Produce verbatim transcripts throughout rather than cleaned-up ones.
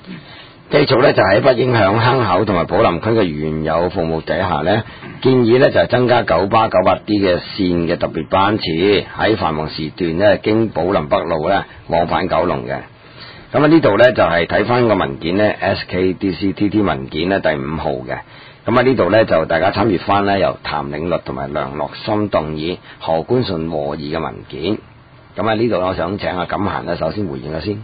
繼續咧就喺不影響坑口同埋寶林區嘅原有服務底下咧，建議咧就係增加九巴九八 D 嘅線嘅特別班次，喺繁忙時段咧經寶林北路咧往返九龍嘅。咁啊呢度咧就係睇翻個文件咧 S K D C T T 文件咧第五號嘅。咁啊呢度咧就大家參閱翻咧由譚領律同埋梁樂森動議何官順和議嘅文件。咁啊呢度我想請阿錦嫻咧首先回應下先。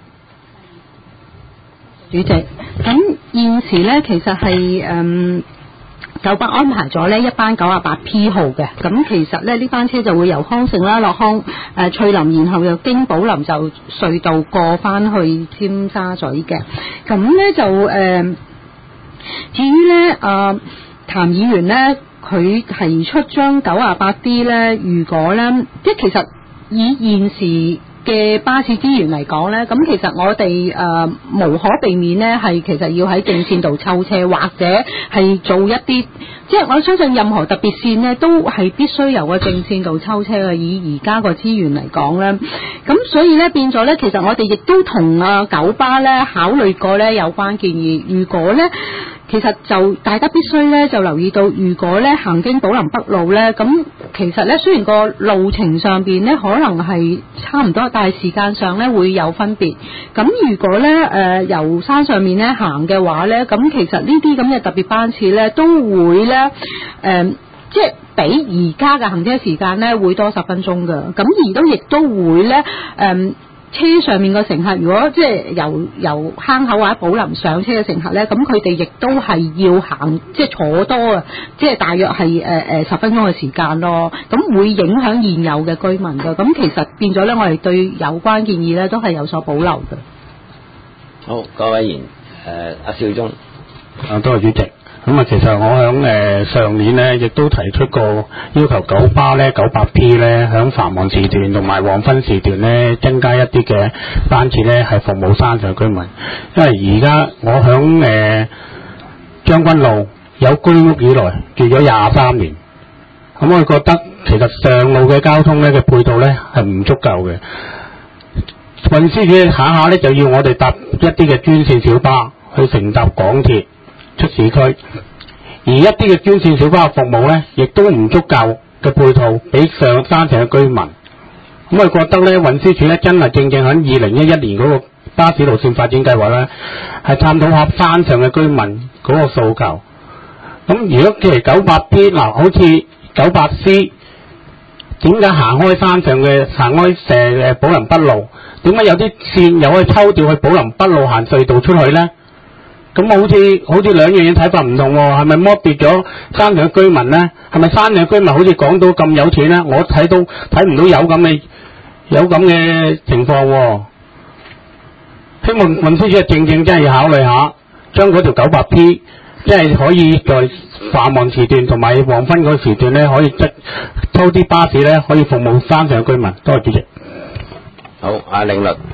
主席，咁現時咧其實係誒九巴安排咗呢一班九十八 P 號嘅，咁其實咧呢班車就會由康城啦落康誒、呃、翠林，然後又經寶林就隧道過翻去尖沙咀嘅。咁咧就誒、呃，至於咧啊譚議員咧，佢提出將九十八 D 咧，如果咧即係其實以現時嘅巴士資源嚟講呢，咁其實我哋誒、呃、無可避免呢，係其實要喺正線度抽車，或者係做一啲，即係我相信任何特別線呢，都係必須由個正線度抽車嘅。以而家個資源嚟講呢，咁所以呢變咗呢，其實我哋亦都同啊九巴呢考慮過呢有關建議。如果呢其實就大家必須咧就留意到，如果咧行經寶林北路咧，咁其實咧雖然個路程上邊咧可能係差唔多，但係時間上咧會有分別。咁如果咧誒、呃、由山上面咧行嘅話咧，咁其實呢啲咁嘅特別班次咧都會咧誒、呃、即係比而家嘅行車時間咧會多十分鐘㗎。咁而都亦都會咧誒。呃車上面個乘客，如果即係由由坑口或者寶林上車嘅乘客咧，咁佢哋亦都係要行即係坐多啊，即係大約係誒誒十分鐘嘅時間咯。咁會影響現有嘅居民㗎。咁其實變咗咧，我哋對有關建議咧都係有所保留嘅。 好，各位議員，誒阿少忠， 啊多謝主席。咁啊，其實我響誒、呃、上年咧，亦都提出過要求九巴咧九八 P 咧，響繁忙時段同埋黃昏時段咧，增加一啲嘅班次咧，係服務山上居民。因為而家我響誒將軍路有居屋以來住咗廿三年，咁我覺得其實上路嘅交通咧嘅配套咧係唔足夠嘅。運輸署下下咧就要我哋搭一啲嘅專線小巴去乘搭港鐵出市區，而一啲嘅專線小巴嘅服務咧，亦都唔足夠嘅配套俾上山上嘅居民。咁我覺得咧，運輸署咧真係正正喺二零一一年嗰個巴士路線發展計劃咧，係探討下山上嘅居民嗰個訴求。咁如果譬如九八 P 嗱，好似九八 C， 點解行開山上嘅行開誒寶林北路，點解有啲線又可以抽調去寶林北路行隧道出去咧？咁好似好似兩樣嘢睇法唔同喎，係咪剝奪咗山上嘅居民咧？係咪山上嘅居民好似講到咁有錢咧？我睇到睇唔到有咁嘅有咁嘅情況喎。希望運輸署正正真係要考慮下，將嗰條九八 P 即係可以在繁忙時段同埋黃昏嗰個時段咧，可以即抽啲巴士咧，可以服務山上嘅居民。多謝主席。 好，阿領律。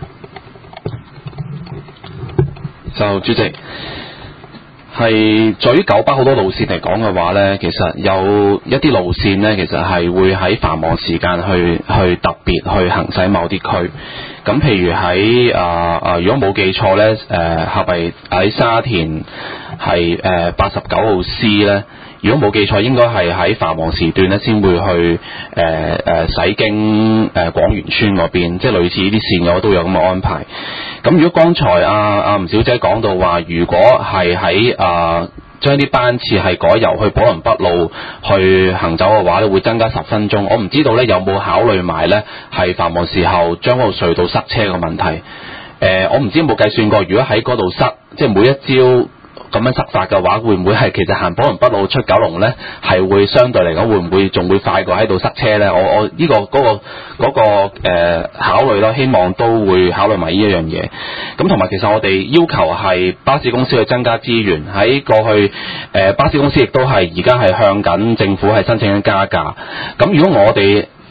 就主席係對於九巴好多路線嚟講嘅話呢，其實有一啲路線呢，其實係會喺繁忙時間去去特別去行駛某啲區。咁譬如喺啊啊，如果冇記錯呢，誒係咪喺沙田係誒八十九號 C 呢？如果冇記錯，應該係喺繁忙時段咧，先會去誒誒駛經誒廣源村嗰邊，即係類似呢啲線我都有咁嘅安排。咁如果剛才阿阿吳小姐講到話，如果係喺啊將啲班次係改由去寶林北路去行走嘅話咧，會增加十分鐘。我唔知道咧有冇考慮埋咧係繁忙時候將嗰個隧道塞車嘅問題。誒、呃，我唔知有冇計算過，如果喺嗰度塞，即係每一朝咁樣塞法嘅話，會唔會係其實行寶林北路出九龍呢？係會相對嚟講會唔會仲會快過喺度塞車呢？我我呢、這個嗰、那個嗰、那個誒、呃、考慮咯，希望都會考慮埋呢一樣嘢。咁同埋其實我哋要求係巴士公司去增加資源，喺過去誒、呃、巴士公司亦都係而家係向緊政府係申請緊加價。咁如果我哋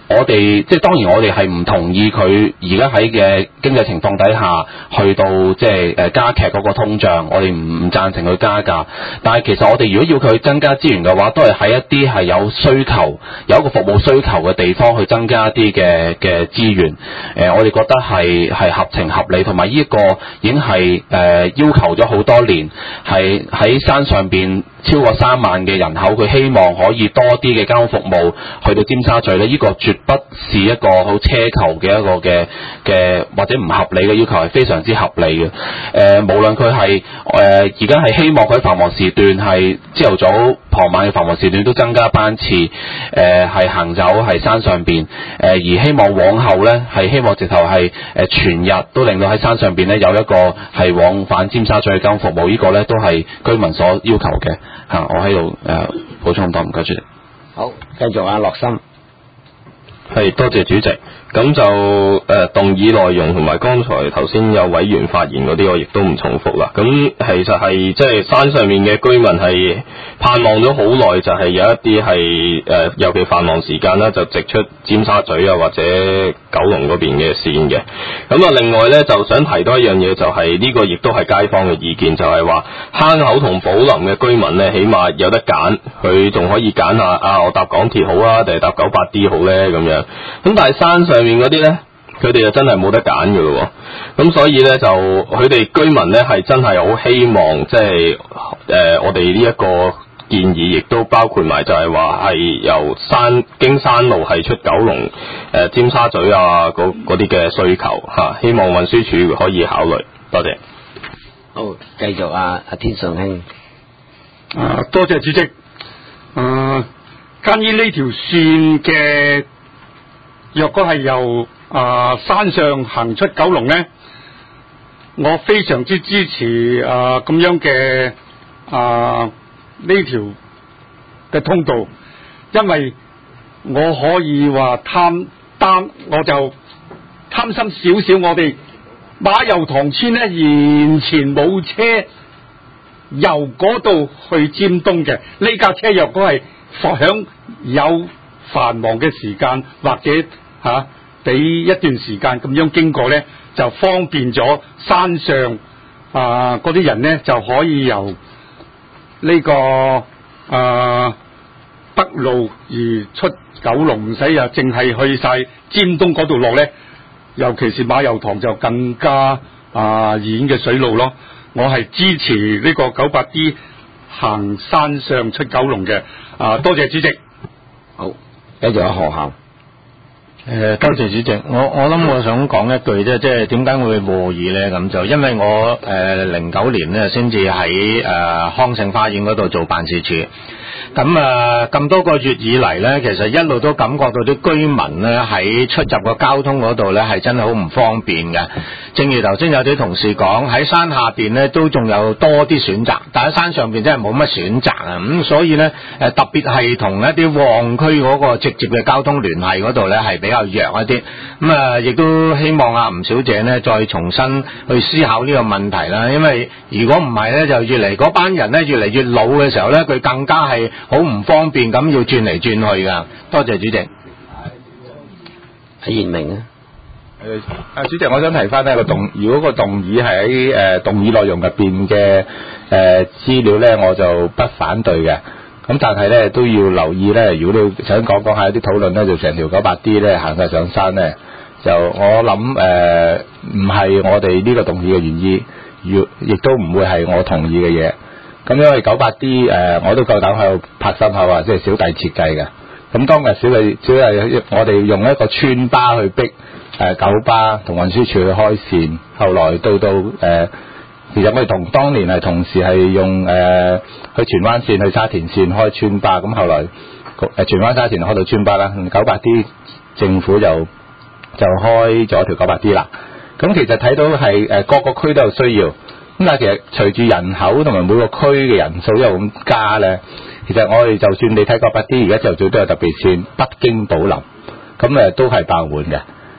我哋即係當然我哋係唔同意佢而家喺嘅經濟情況底下去到即係誒加劇嗰個通脹，我哋唔唔贊成佢加價。但係其實我哋如果要佢增加資源嘅話，都係喺一啲係有需求、有一個服務需求嘅地方去增加一啲嘅嘅資源。誒、呃，我哋覺得係係合情合理，同埋呢一個已經係誒、呃、要求咗好多年，係喺山上邊超過三萬嘅人口，佢希望可以多啲嘅交通服務去到尖沙咀咧，呢、這個絕不是一個好奢求嘅一個嘅嘅或者唔合理嘅要求，係非常之合理嘅。誒、呃，無論佢係誒而家係希望佢喺繁忙時段係朝頭早、傍晚嘅繁忙時段都增加班次，誒、呃、係行走係山上邊，誒、呃、而希望往後咧係希望直頭係誒全日都令到喺山上邊咧有一個係往返尖沙咀嘅交通服務，呢、這個咧都係居民所要求嘅嚇、啊。我喺度誒補充咁多，唔該主席。 好，繼續啊，樂心。 係，多謝主席。咁就誒、呃、動議內容同埋剛才頭先有委員發言嗰啲，我亦都唔重複啦。咁其實係即係山上面嘅居民係盼望咗好耐，就係有一啲係誒，尤其繁忙時間啦，就直出尖沙咀啊或者九龍嗰邊嘅線嘅。咁啊，另外咧就想提多一樣嘢，就係、是、呢個亦都係街坊嘅意見，就係、是、話坑口同寶林嘅居民咧，起碼有得揀，佢仲可以揀下啊，我搭港鐵好啊，定係搭九八 D 好咧咁樣。咁但係山上面嗰啲咧，佢哋就真係冇得揀㗎咯。咁所以咧就佢哋居民咧係真係好希望，即係誒我哋呢一個建議，亦都包括埋就係話係由山經山路係出九龍誒、呃、尖沙咀啊嗰啲嘅需求嚇、啊，希望運輸署可以考慮。多謝。 好，繼續啊，阿天順兄。 啊，多謝主席。啊，關於呢條線嘅，若果係由啊山上行出九龍呢，我非常之支持啊咁樣嘅啊呢條嘅通道，因為我可以話貪擔，我就貪心少少，我哋馬油塘村呢，完全冇車由嗰度去尖東嘅，呢架車若果係放響有繁忙嘅時間或者吓俾、啊、一段時間咁樣經過呢，就方便咗山上啊嗰啲人呢，就可以由呢、這個啊北路而出九龍，唔使啊淨係去晒尖東嗰度落呢，尤其是馬油塘就更加啊遠嘅水路咯。我係支持呢個九八 D 行山上出九龍嘅，啊多謝主席。 好，繼續有學校。 誒，多謝主席。我我諗我想講一句啫，即係點解會和議咧？咁就因為我誒零九年咧先至喺誒康盛花園嗰度做辦事處。咁啊咁多個月以嚟咧，其實一路都感覺到啲居民咧喺出入個交通嗰度咧係真係好唔方便嘅。正如頭先有啲同事講，喺山下邊咧都仲有多啲選擇，但喺山上邊真係冇乜選擇啊。咁所以咧誒特別係同一啲旺區嗰個直接嘅交通聯繫嗰度咧係比較弱一啲。咁啊亦都希望啊吳小姐咧再重新去思考呢個問題啦。因為如果唔係咧，就越嚟嗰班人咧越嚟越老嘅時候咧，佢更加係好唔方便咁要轉嚟轉去噶。多謝主席。 喺賢明啊。 誒，啊主席，我想提翻呢個動，如果個動議係喺誒動議內容入邊嘅誒資料咧，我就不反對嘅。咁但係咧都要留意咧，如果你想講講下啲討論咧，就成條九八 D 咧行晒上山咧，就我諗誒唔係我哋呢個動議嘅原意，亦都唔會係我同意嘅嘢。咁因為九八 D 誒，我都夠膽喺度拍心口話，即係小弟設計嘅。咁當日小弟小弟我哋用一個村巴去逼誒九巴同運輸署去開線，後來到到誒、呃，其實我哋同當年係同時係用誒、呃、去荃灣線去沙田線開村巴，咁後來誒荃灣沙田開到村巴啦，九八 D 政府就就開咗條九八 D 啦。咁其實睇到係誒各個區都有需要。咁但係其實隨住人口同埋每個區嘅人數又咁加咧，其實我哋就算你睇九八 D 而家就最都有特別線北京寶林，咁誒都係爆滿嘅。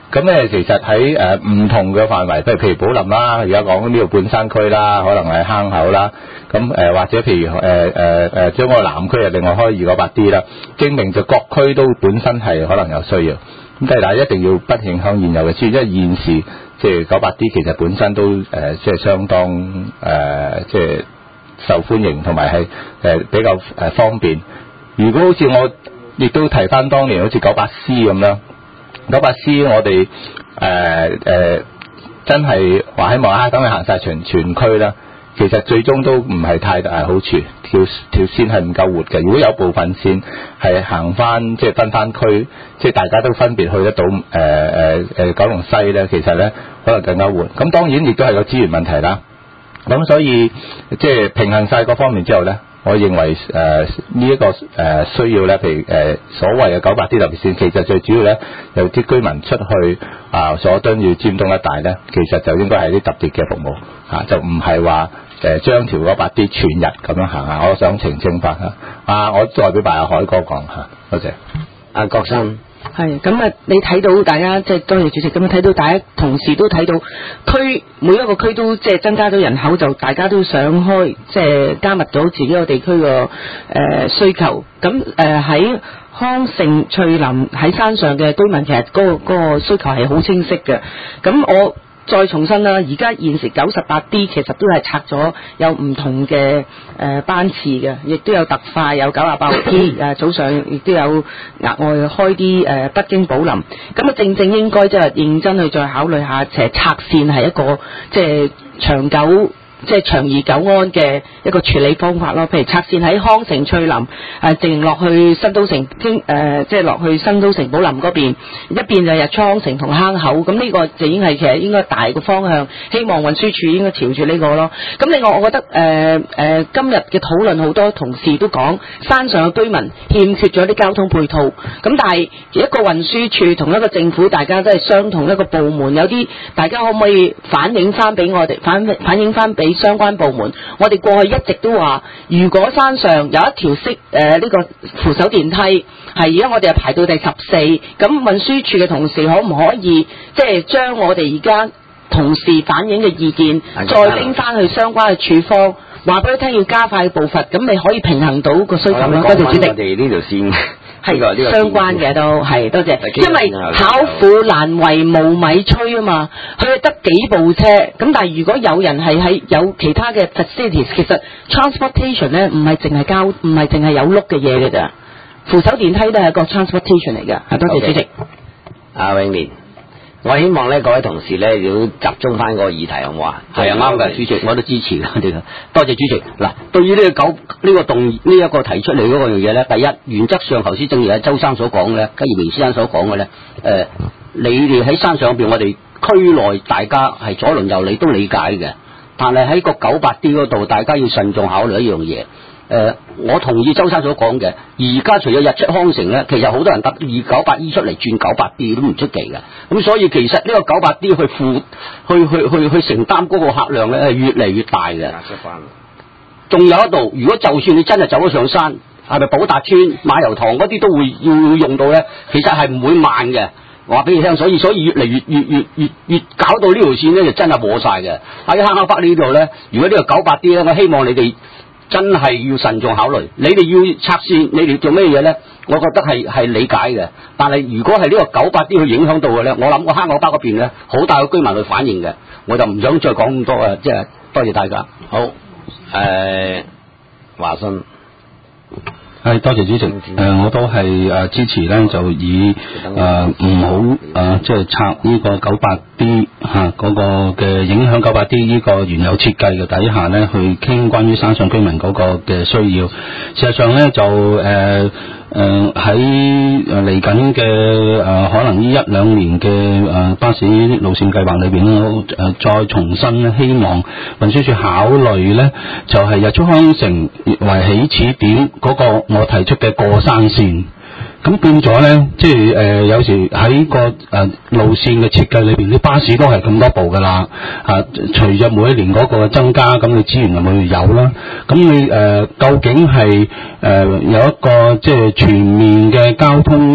咁咧其實喺誒唔同嘅範圍，譬如譬如寶林啦，而家講呢度半山區啦，可能係坑口啦，咁誒、呃、或者譬如誒誒誒將個南區啊另外開二九八 D 啦，證明就各區都本身係可能有需要。咁但係一定要不影響現有嘅資源，因為現時即係九八 D 其實本身都誒即係相當誒即係受歡迎，同埋係誒比較誒方便。如果好似我亦都提翻當年好似九八 C 咁樣。九八 C 我哋誒誒真係話希望啊，等佢行晒全全區啦。其實最終都唔係太大好處，條條線係唔夠活嘅。如果有部分線係行翻即係分翻區，即係大家都分別去得到誒誒誒九龍西咧，其實咧可能更加活。咁當然亦都係個資源問題啦。咁所以即係平衡晒各方面之後咧。我認為誒呢一個誒、呃、需要咧，譬如誒、呃、所謂嘅九八 D 特別線，其實最主要咧有啲居民出去啊，佐敦要尖東一帶咧，其實就應該係啲特別嘅服務嚇、啊，就唔係話誒將條九八 D 全日咁樣行啊。我想澄清翻嚇，啊我代表埋阿海哥講嚇，多謝。 阿郭生。 係咁啊！你睇到大家即係多謝主席咁樣睇到，大家同時都睇到區每一個區都即係增加咗人口，就大家都想開即係加密到自己個地區個誒需求。咁誒喺康盛翠林喺山上嘅居民，其實嗰個嗰個需求係好清晰嘅。咁我再重申啦，而家現時九十八 D 其實都係拆咗有唔同嘅誒班次嘅，亦都有特快，有九十八 P 誒早上亦都有額外開啲誒北京寶林，咁啊正正應該即係認真去再考慮下，其實拆線係一個即係長久。即係長而久安嘅一個處理方法咯，譬如拆線喺康城翠林，誒直落去新都城經誒，即係落去新都城寶林嗰邊，一邊就日出康城同坑口，咁呢個就已經係其實應該大個方向，希望運輸署應該朝住呢個咯。咁另外，我覺得誒誒、呃呃、今日嘅討論好多同事都講山上嘅居民欠缺咗啲交通配套，咁但係一個運輸署同一個政府，大家都係相同一個部門，有啲大家可唔可以反映翻俾我哋反反映翻俾相關部門？我哋過去一直都話，如果山上有一條式誒呢個扶手電梯，係而家我哋係排到第十四，咁運輸署嘅同事可唔可以即係將我哋而家同事反映嘅意見，再拎翻去相關嘅處方，話俾佢聽要加快步伐，咁你可以平衡到個需求咯。多謝主席。我哋呢條線。係、這個這個、相關嘅都係多謝，因為巧婦難為無米炊啊嘛，佢係得幾部車，咁但係如果有人係喺有其他嘅 facilities， 其實 transportation 咧唔係淨係交，唔係淨係有碌嘅嘢嘅咋，扶手電梯都係一個 transportation 嚟嘅。多謝主席。 阿永年。我希望咧各位同事咧要集中翻個議題，好唔好啊？係啊，啱嘅，主席我都支持嘅。多謝主席。嗱，對於呢個九呢個動呢一個提出嚟嗰個樣嘢咧，第一原則上頭先正如阿周生所講嘅，吉業明先生所講嘅咧，誒、呃，你哋喺山上邊，我哋區內大家係左鄰右里都理解嘅，但係喺個九八 D 嗰度，大家要慎重考慮一樣嘢。誒、呃，我同意周生所講嘅，而家除咗日出康城咧，其實好多人搭二九八 E 出嚟轉九八 D 都唔出奇嘅。咁所以其實呢個九八 D 去負去去去去承擔嗰個客量咧係越嚟越大嘅。仲有一度，如果就算你真係走咗上山，係咪寶達村、馬油塘嗰啲都會要用到咧？其實係唔會慢嘅。我話俾你聽，所以所以越嚟越越越越越搞到呢條線咧就真係和晒嘅。喺坑口北呢度咧，如果呢個九八 D 咧，我希望你哋。真係要慎重考慮，你哋要拆線，你哋做咩嘢咧？我覺得係係理解嘅，但係如果係呢個九八 D 去影響到嘅咧，我諗個坑口北嗰邊咧，好大嘅居民去反應嘅，我就唔想再講咁多啊！即係多謝大家。好，誒、呃，華信。 係多謝主席，誒、呃、我都係誒、呃、支持咧，就以誒唔好誒即係拆呢個九八 D 嚇嗰個嘅影響九八 D 呢個原有設計嘅底下咧，去傾關於山上居民嗰個嘅需要。事實上咧就誒誒喺誒嚟緊嘅誒可能呢一兩年嘅誒、呃、巴士路線計劃裏邊咧，誒、呃、再重新咧，希望運輸署考慮咧，就係、是、日出康城為起始點嗰、那個。我提出嘅過山線，咁變咗咧，即係誒、呃、有時喺個誒、呃、路線嘅設計裏邊，啲巴士都係咁多部噶啦，啊，隨着每一年嗰個增加，咁你資源就會有啦。咁你誒、呃、究竟係誒、呃、有一個即係全面嘅交通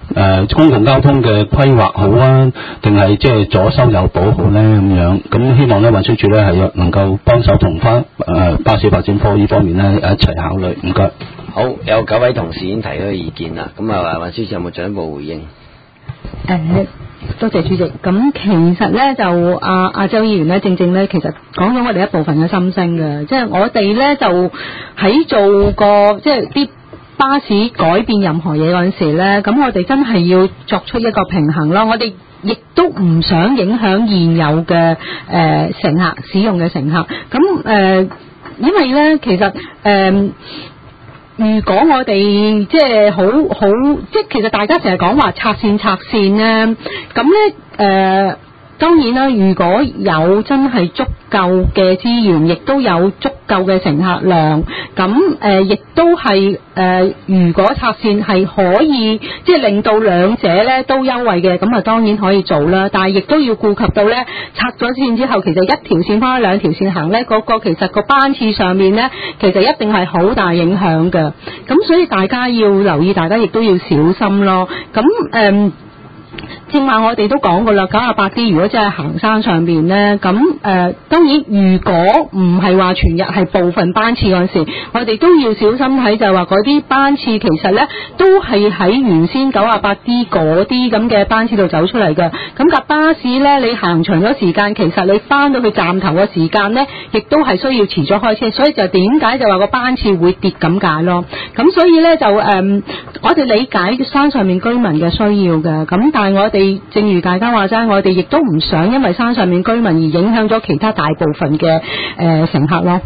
誒公共交通嘅規劃好啊，定係即係左修右補好咧咁樣？咁希望咧運輸署咧係能夠幫手同翻誒巴士發展科呢方面咧一齊考慮。唔該。 好，有九位同事已經提咗意見啦，咁啊運輸署有冇進一步回應？ 誒、多謝主席。咁其實咧就阿阿周議員咧，正正咧其實講咗我哋一部分嘅心聲嘅，即係我哋咧就喺做個即係啲巴士改變任何嘢嗰陣時咧，咁我哋真係要作出一個平衡咯。我哋亦都唔想影響現有嘅誒、呃、乘客使用嘅乘客。咁誒、呃，因為咧其實誒。呃如果我哋即係好好，即係其實大家成日講話拆線拆線咧，咁咧誒當然啦，如果有真係足夠嘅資源，亦都有足夠嘅乘客量，咁誒亦都係誒、呃，如果拆線係可以即係令到兩者咧都優惠嘅，咁啊當然可以做啦。但係亦都要顧及到咧拆咗線之後，其實一條線翻兩條線行咧，嗰、嗰個其實個班次上面咧，其實一定係好大影響嘅。咁所以大家要留意，大家亦都要小心咯。咁誒。呃正話我哋都講過啦，九廿八 D 如果真係行山上邊呢，咁誒、呃、當然如果唔係話全日係部分班次嗰陣時，我哋都要小心睇，就係話嗰啲班次其實呢都係喺原先九廿八 D 嗰啲咁嘅班次度走出嚟嘅。咁架巴士呢，你行長咗時間，其實你翻到去站頭嘅時間呢，亦都係需要遲咗開車，所以就點解就話個班次會跌咁解咯。咁所以呢，就誒、呃，我哋理解山上面居民嘅需要嘅，咁但係我哋正如大家話齋，我哋亦都唔想因為山上面居民而影響咗其他大部分嘅誒、呃、乘客咯。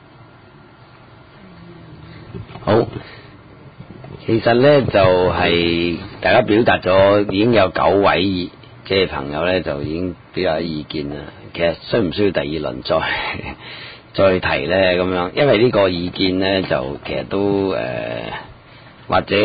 好，其實咧就係、是、大家表達咗，已經有九位即係朋友咧就已經表達意見啦。其實需唔需要第二輪再再提咧？咁樣，因為呢個意見咧就其實都誒、呃、或者。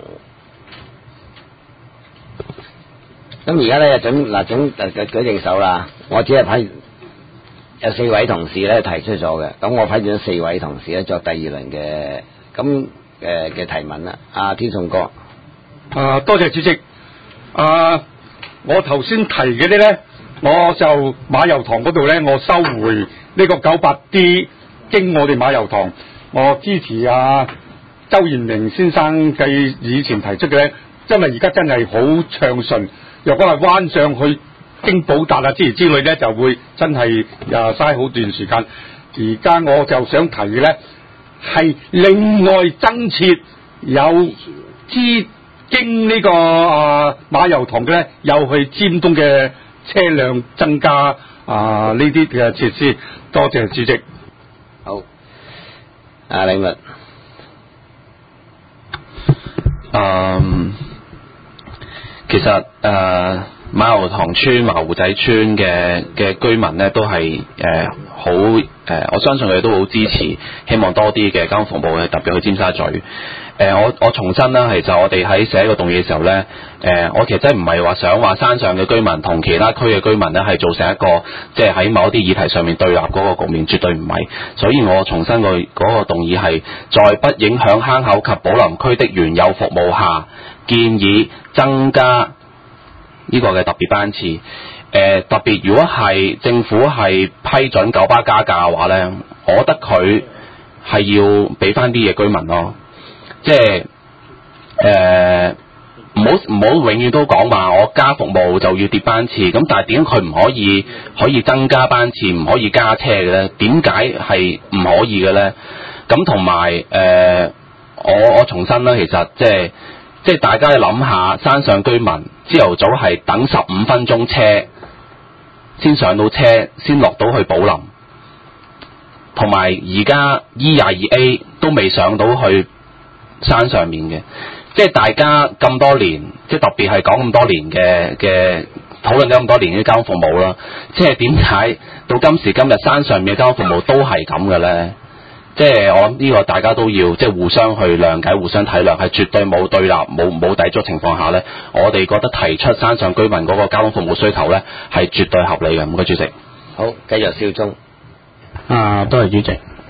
咁而家咧準嗱準誒舉定手啦，我只係批有四位同事咧提出咗嘅，咁我批准四位同事咧作第二輪嘅咁誒嘅提問啦。阿天頌哥， 啊多謝主席。啊，我頭先提嘅啲咧，我就馬油塘嗰度咧，我收回呢個九八 D 經我哋馬油塘，我支持啊周賢明先生嘅以前提出嘅咧，因為而家真係好暢順。若果係彎上去經寶達啊之類之類咧，就會真係誒嘥好段時間。而家我就想提嘅咧，係另外增設有支經呢個啊馬油塘嘅咧，又去尖東嘅車輛增加啊呢啲嘅設施。多謝主席。 好，阿李物。 嗯。其實誒、呃、馬油塘村、馬湖仔村嘅嘅居民咧，都係誒好誒，我相信佢哋都好支持，希望多啲嘅交通服務嘅，特別去尖沙咀。誒、呃，我我重申啦，其實我哋喺寫個動議嘅時候咧，誒、呃，我其實真係唔係話想話山上嘅居民同其他區嘅居民咧，係造成一個即係喺某一啲議題上面對立嗰個局面，絕對唔係。所以我重申個嗰個動議係在不影響坑口及寶林區的原有服務下，建議增加呢個嘅特別班次。誒、呃、特別如果係政府係批准九巴加價嘅話咧，我覺得佢係要俾翻啲嘢居民咯。即係誒唔好唔好永遠都講話我加服務就要跌班次，咁但係點解佢唔可以可以增加班次，唔可以加車嘅咧？點解係唔可以嘅咧？咁同埋誒我我重申啦，其實即係即係大家諗下，山上居民朝頭早係等十五分鐘車先上到車，先落到去寶林，同埋而家 E 廿二 A 都未上到去山上面嘅，即係大家咁多年，即係特別係講咁多年嘅嘅討論咗咁多年嘅交通服務啦，即係點解到今時今日山上面嘅交通服務都係咁嘅咧？即係我諗呢個大家都要即係互相去諒解、互相體諒，係絕對冇對立、冇冇抵觸情況下咧，我哋覺得提出山上居民嗰個交通服務需求咧係絕對合理嘅。唔該主席。 好，繼續少宗。 啊，多謝主席。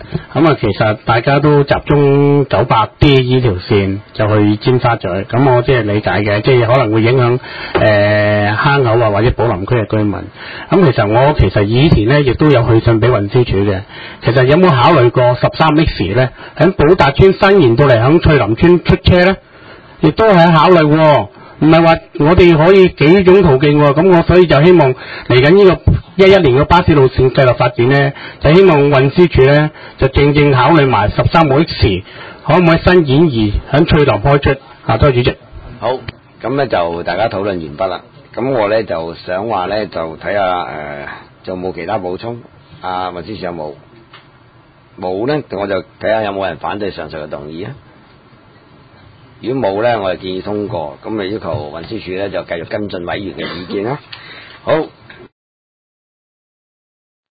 咁啊，其實大家都集中九百 D 呢條線就去尖沙咀，咁我即係理解嘅，即係可能會影響誒、呃、坑口啊或者寶林區嘅居民。咁其實我其實以前咧亦都有去信俾運輸署嘅，其實有冇考慮過十三 X 咧喺寶達村伸延到嚟響翠林村出車咧，亦都係考慮喎。唔係話我哋可以幾種途徑喎，咁我所以就希望嚟緊呢個一一年嘅巴士路線計劃發展呢，就希望運輸署呢，就正正考慮埋十三號 X 可唔可以新演繹喺翠林開出啊？多謝主席。 好，咁呢就大家討論完畢啦。咁我呢就想話呢，就睇下誒，仲有冇其他補充？啊，運輸署有冇？冇呢，我就睇下有冇人反對上述嘅動議啊。如果冇呢，我就建議通過，咁咪要求運輸署呢，就繼續跟進委員嘅意見啦。好。